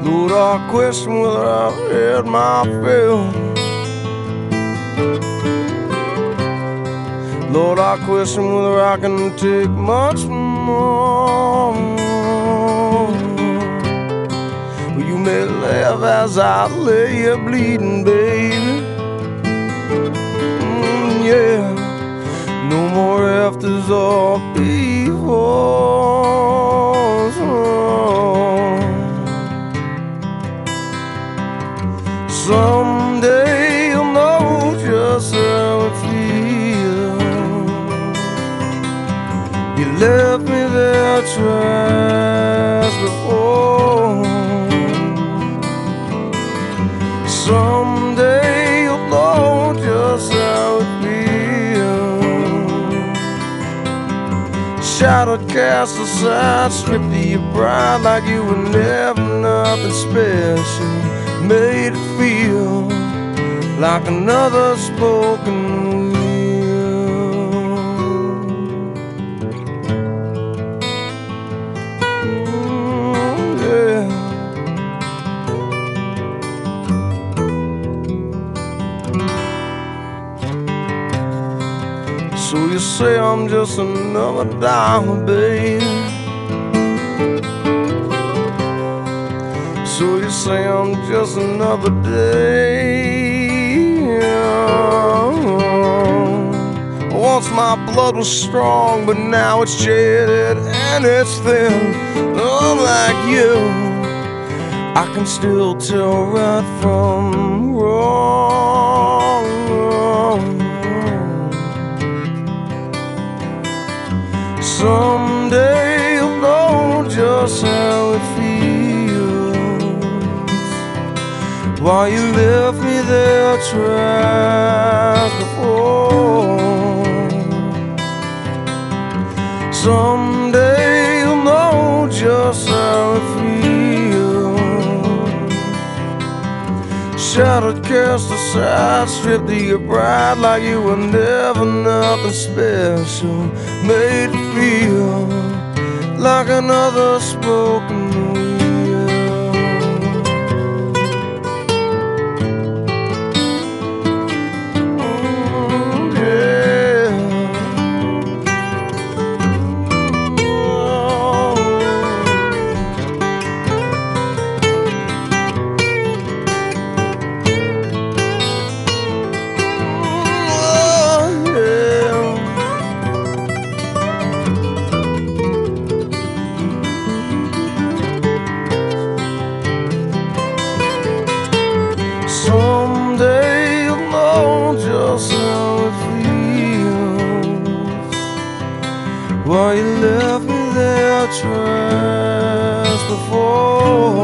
Lord, I question whether I've had my fill. Lord, I question whether I can take much more. Well, you may laugh as I lay here bleeding, baby. Yeah, no more afters or befores. Someday you'll know just how it feels. You left me there twice before. Someday you'll know just how it feels. Shadowed, cast aside, stripped of your pride like you were never nothing special. Made it feel like another spoken wheel. Yeah. So you say I'm just another dime, babe. So you say I'm just another day. Once my blood was strong, but now it's jaded and it's thin. Unlike you, I can still tell right from wrong. Someday you'll know just how it feels. Why you left me there twice before. Someday you'll know just how it feels. Shattered, cast aside, stripped of your pride like you were never nothing special. Made it feel like another spoken wheel. Someday you'll know just how it feels. Why you left me there twice before.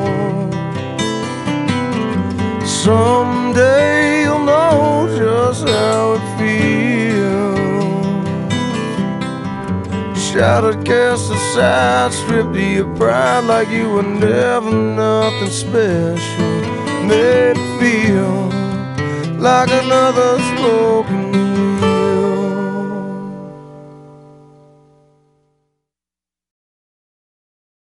Someday you'll know just how it feels. Shattered, cast aside, stripped of your pride like you were never nothing special. Made it feel like another spoken